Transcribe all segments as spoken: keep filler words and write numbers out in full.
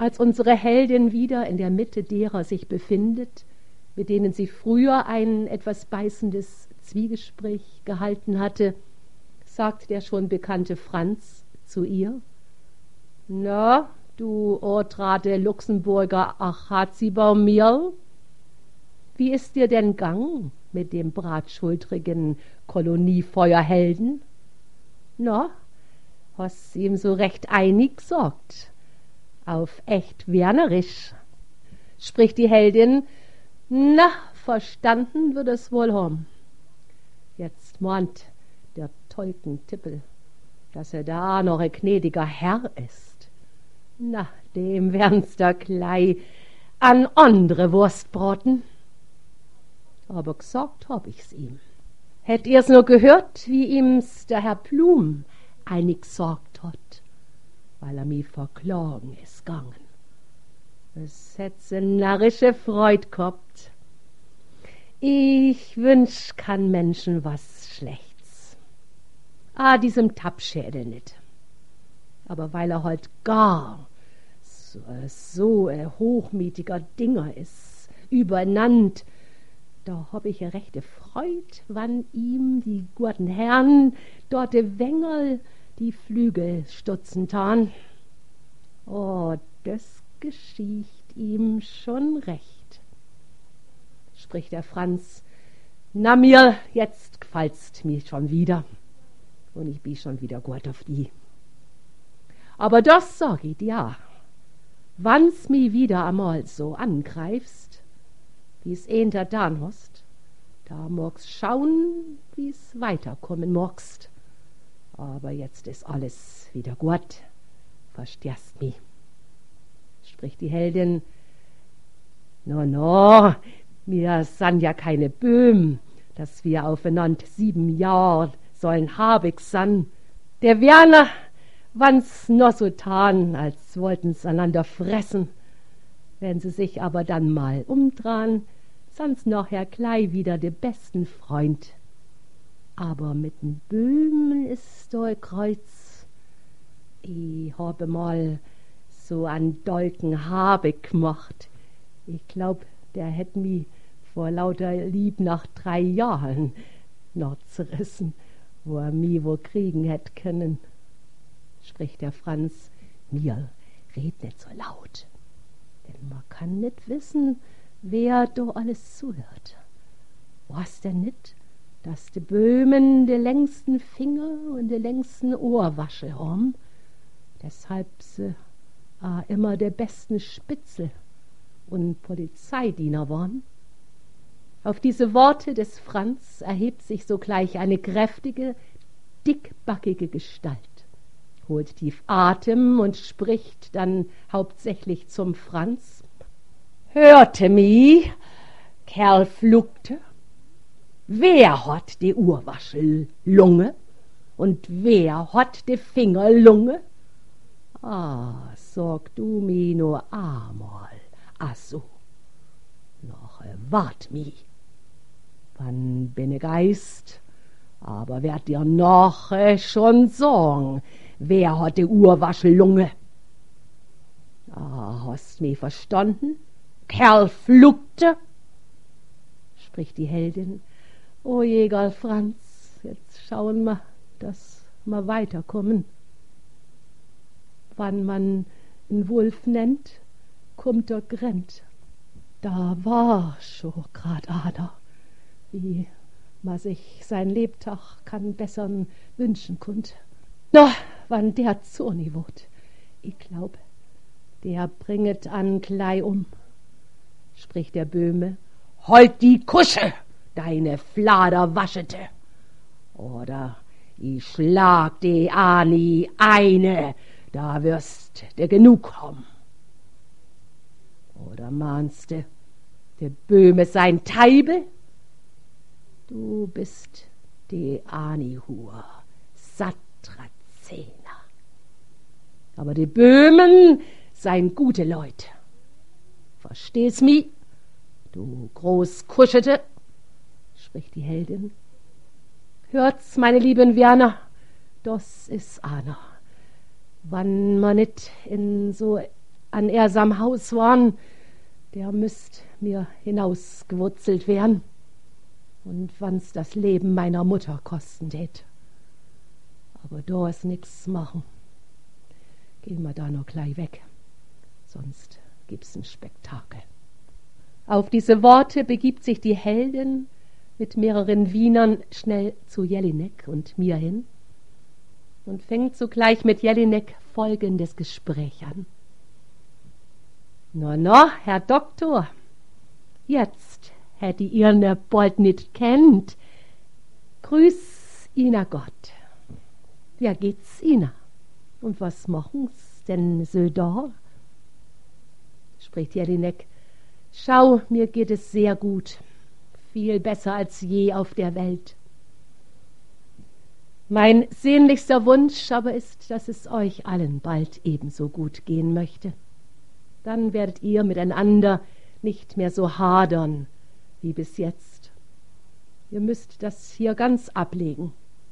als unsere Heldin wieder in der Mitte derer sich befindet, mit denen sie früher ein etwas beißendes Zwiegespräch gehalten hatte, sagt der schon bekannte Franz zu ihr: »Na, du Ortrade Luxemburger Achazibaumierl, wie ist dir denn gang mit dem bratschultrigen Koloniefeuerhelden? Na, hast ihm so recht einig sorgt, auf echt wernerisch«, spricht die Heldin. »Na, verstanden wird es wohl haben. Jetzt mahnt der Tolkentippel, dass er da noch ein gnädiger Herr ist. Na, dem wern's da gleich an andere Wurstbraten. Aber gesagt hab ich's ihm. Hätt ihr's nur gehört, wie ihm's der Herr Blum einig gesagt hat, weil er mi verklagen ist gangen. Es hätt's eine narrische Freud gehabt. Ich wünsch kein Menschen was Schlechts. Ah, diesem Tappschädel nicht. Aber weil er halt gar so, so ein hochmütiger Dinger ist, übernannt, da hab ich a rechte Freud, wann ihm die guten Herren dort de Wengerl die Flügel stutzen tan. Oh, das geschieht ihm schon recht, spricht der Franz. Na mir, jetzt gefällt's mir schon wieder. Und ich bin schon wieder gut auf die. Aber das sag ich dir, wann's mi wieder einmal so angreifst, wie's ehnter dan hast, da magst schauen, wie's weiterkommen magst. Aber jetzt ist alles wieder gut, verstehst mi, spricht die Heldin. No, no, wir san ja keine Böhm, dass wir aufeinander sieben Jahr sollen habig san. Der Werner, wann's noch so tan, als wollten's einander fressen, wenn sie sich aber dann mal umdran, sonst nachher gleich wieder de besten Freund. Aber mit'n Böhmen ist da ein Kreuz. Ich habe mal so an Dolken habig gemacht. Ich glaub, der hätt mi vor lauter Lieb nach drei Jahren noch zerrissen, wo er mi wohl kriegen hätt können, spricht der Franz. Mir, red nicht so laut, denn man kann nicht wissen, wer da alles zuhört. Was denn nicht, dass die Böhmen de längsten Finger und de längsten Ohrwasche haben, deshalb sie äh, immer der besten Spitzel und Polizeidiener waren? Auf diese Worte des Franz erhebt sich sogleich eine kräftige, dickbackige Gestalt, holt tief Atem und spricht dann hauptsächlich zum Franz. Hörte mi, Kerl Flugte, wer hat die Urwaschellunge und wer hat die Fingerlunge? Ah, sag du mi nur einmal, ach so, noch wart mi, wann bin ich Geist, aber werd dir noch schon sagen, wer hat die Urwaschellunge? Ah, hast mi verstanden? Kerl Flugte, spricht die Heldin. O Jäger Franz, jetzt schauen wir, dass wir weiterkommen. Wann man einen Wolf nennt, kommt er grennt. Da war schon grad einer, wie man sich sein Lebtag kann bessern wünschen konnt. No, wann der Zorni wurd, ich glaub, der bringet an Klei um, spricht der Böhme. Halt die Kusche, deine Fladerwaschete, oder ich schlag die Ani eine, da wirst du genug haben. Oder mahnst du, der Böhme sein Teibe? Du bist die Anihur, Satrazena. Aber die Böhmen seien gute Leute. Verstehst mi, du Großkuschete, spricht die Heldin. Hört's, meine lieben Werner, das is einer. Wann man nit in so an ersam Haus waren, der müsst mir hinausgewurzelt werden. Und wann's das Leben meiner Mutter kosten tät. Aber da ist nix machen. Gehen wir da noch gleich weg, sonst gibt's ein Spektakel. Auf diese Worte begibt sich die Heldin mit mehreren Wienern schnell zu Jelinek und mir hin und fängt sogleich mit Jelinek folgendes Gespräch an. No, no, Herr Doktor, jetzt hätte ihr ne bald nit kennt. Grüß Ihnen Gott. Wie geht's Ihnen? Und was machen's denn so da? Spricht Jelinek. Schau, mir geht es sehr gut. Viel besser als je auf der Welt. Mein sehnlichster Wunsch aber ist, dass es euch allen bald ebenso gut gehen möchte. Dann werdet ihr miteinander nicht mehr so hadern wie bis jetzt. Ihr müsst das hier ganz ablegen.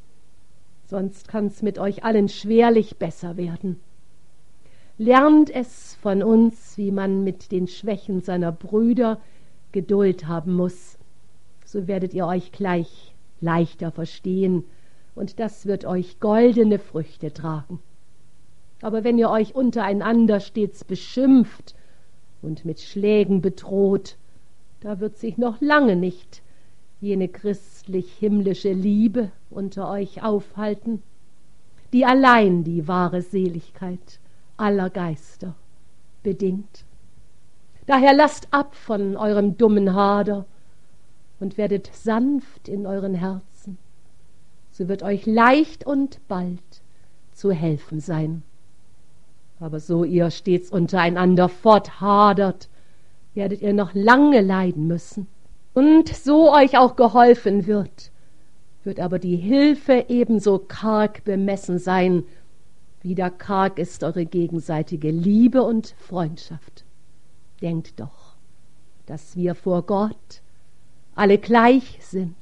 Sonst kann's mit euch allen schwerlich besser werden. Lernt es von uns, wie man mit den Schwächen seiner Brüder Geduld haben muss. So werdet ihr euch gleich leichter verstehen, und das wird euch goldene Früchte tragen. Aber wenn ihr euch untereinander stets beschimpft und mit Schlägen bedroht, da wird sich noch lange nicht jene christlich-himmlische Liebe unter euch aufhalten, die allein die wahre Seligkeit aller Geister bedingt. Daher lasst ab von eurem dummen Hader und werdet sanft in euren Herzen. So wird euch leicht und bald zu helfen sein. Aber so ihr stets untereinander forthadert, werdet ihr noch lange leiden müssen. Und so euch auch geholfen wird, wird aber die Hilfe ebenso karg bemessen sein, wie da karg ist eure gegenseitige Liebe und Freundschaft. Denkt doch, dass wir vor Gott alle gleich sind.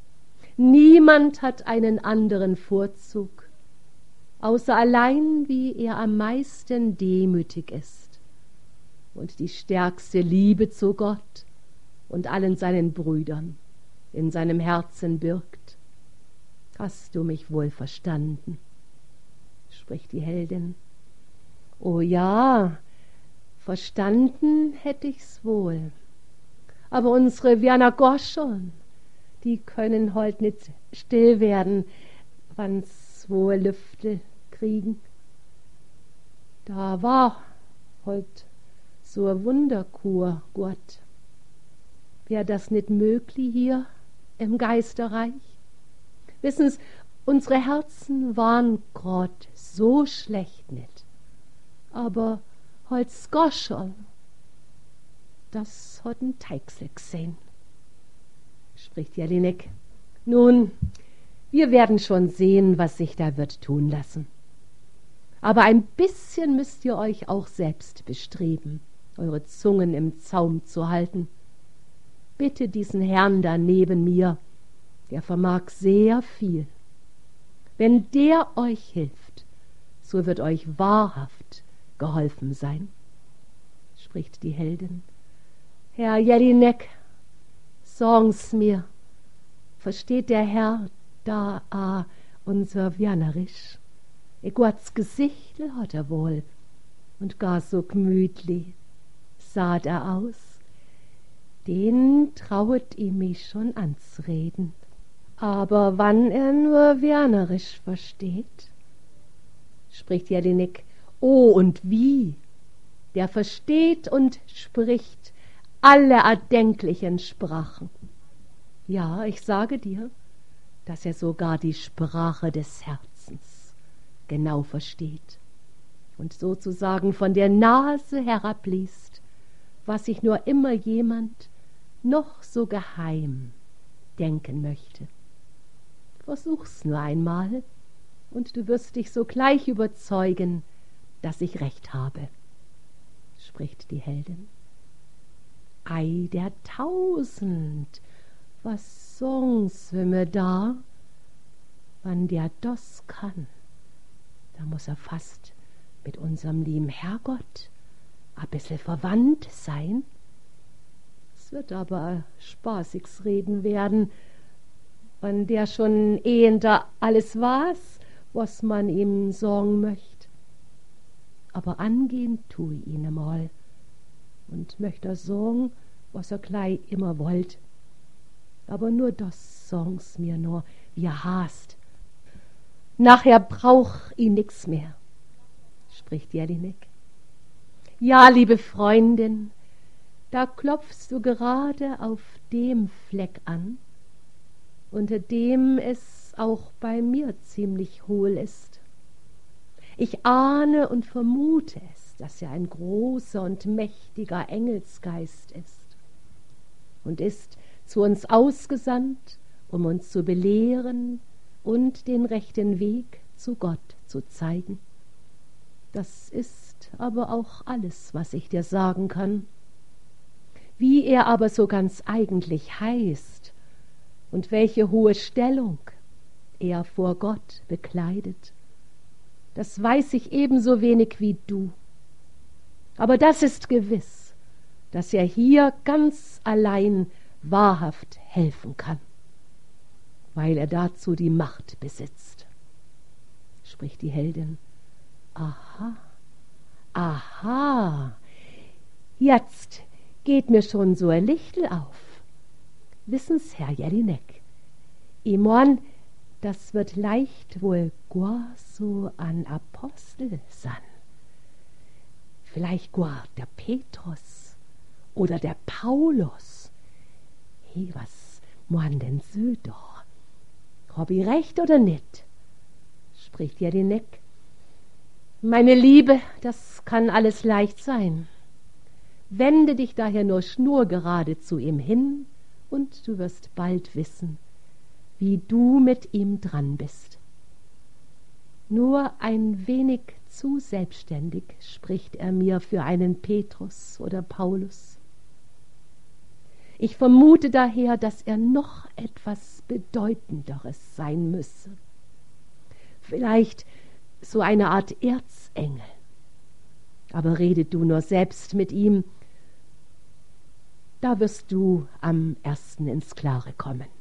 Niemand hat einen anderen Vorzug, außer allein, wie er am meisten demütig ist und die stärkste Liebe zu Gott und allen seinen Brüdern in seinem Herzen birgt. Hast du mich wohl verstanden? Spricht die Heldin. O ja, verstanden hätt ich's wohl. Aber unsere Wiener Goscheln, die können heut nit still werden, wann's wohl Lüfte kriegen. Da war heut so a Wunderkur, Gott. Wär das nit möglich hier im Geisterreich? Wissen's, unsere Herzen waren grad so schlecht nit. Aber heut's Goschel, das hat n Teigsel gesehn. Spricht Jelinek. Nun, wir werden schon sehen, was sich da wird tun lassen. Aber ein bisschen müsst ihr euch auch selbst bestreben, eure Zungen im Zaum zu halten. Bitte diesen Herrn da neben mir, der vermag sehr viel. Wenn der euch hilft, so wird euch wahrhaft geholfen sein. Spricht die Heldin. Herr Jelinek, sagen's mir, versteht der Herr da a unser Wienerisch? E Gott's Gesichtel hat er wohl und gar so gemütlich saht er aus. Den trauet ihm mich schon anzureden. Aber wann er nur Wienerisch versteht, spricht Jelinek. Oh, und wie! Der versteht und spricht alle erdenklichen Sprachen. Ja, ich sage dir, dass er sogar die Sprache des Herzens genau versteht und sozusagen von der Nase herabliest, was sich nur immer jemand noch so geheim denken möchte. Versuch's nur einmal, und du wirst dich sogleich überzeugen, dass ich recht habe, spricht die Heldin. Ei, der Tausend, was songs wir mir da? Wann der das kann, da muß er fast mit unserem lieben Herrgott bissel verwandt sein. Es wird aber spaßigs Reden werden, wenn der schon ehender alles was, was man ihm sagen möcht. Aber angehen tu ich ihn einmal und möcht er sagen, was er gleich immer wollt. Aber nur das sag's mir nur, wie er hast. Nachher brauch ich nix mehr, spricht Jelinek. Ja, liebe Freundin, da klopfst du gerade auf dem Fleck an, unter dem es auch bei mir ziemlich hohl ist. Ich ahne und vermute es, dass er ein großer und mächtiger Engelsgeist ist und ist zu uns ausgesandt, um uns zu belehren und den rechten Weg zu Gott zu zeigen. Das ist aber auch alles, was ich dir sagen kann. Wie er aber so ganz eigentlich heißt und welche hohe Stellung er vor Gott bekleidet, das weiß ich ebenso wenig wie du. Aber das ist gewiss, dass er hier ganz allein wahrhaft helfen kann, weil er dazu die Macht besitzt. Spricht die Heldin. Aha, aha, jetzt geht mir schon so ein Lichtel auf. Wissen's, Herr Jelinek, ich mein, das wird leicht wohl gar so an Apostel sein. Vielleicht gar der Petrus oder der Paulus. Hey, was man denn so da? Hab ich recht oder nicht? Spricht Jelinek. Meine Liebe, das kann alles leicht sein. Wende dich daher nur schnurgerade zu ihm hin, und du wirst bald wissen, wie du mit ihm dran bist. Nur ein wenig zu selbstständig spricht er mir für einen Petrus oder Paulus. Ich vermute daher, dass er noch etwas Bedeutenderes sein müsse. Vielleicht so eine Art Erzengel. Aber rede du nur selbst mit ihm, da wirst du am ersten ins Klare kommen.